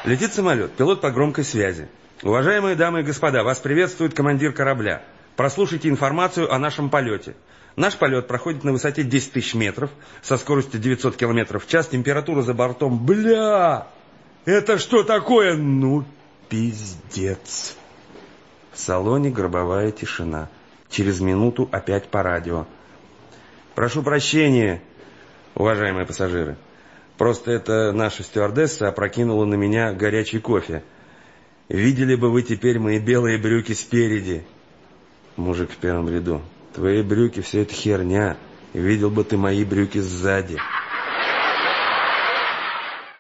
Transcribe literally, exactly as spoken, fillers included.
Летит самолет, пилот по громкой связи. Уважаемые дамы и господа, вас приветствует командир корабля. Прослушайте информацию о нашем полете. Наш полет проходит на высоте десять тысяч метров, со скоростью девятьсот километров в час, температура за бортом... Бля! Это что такое? Ну, пиздец. В салоне гробовая тишина. Через минуту опять по радио. Прошу прощения, уважаемые пассажиры. Просто это наша стюардесса опрокинула на меня горячий кофе. Видели бы вы теперь мои белые брюки спереди. Мужик в первом ряду. Твои брюки все это херня. Видел бы ты мои брюки сзади.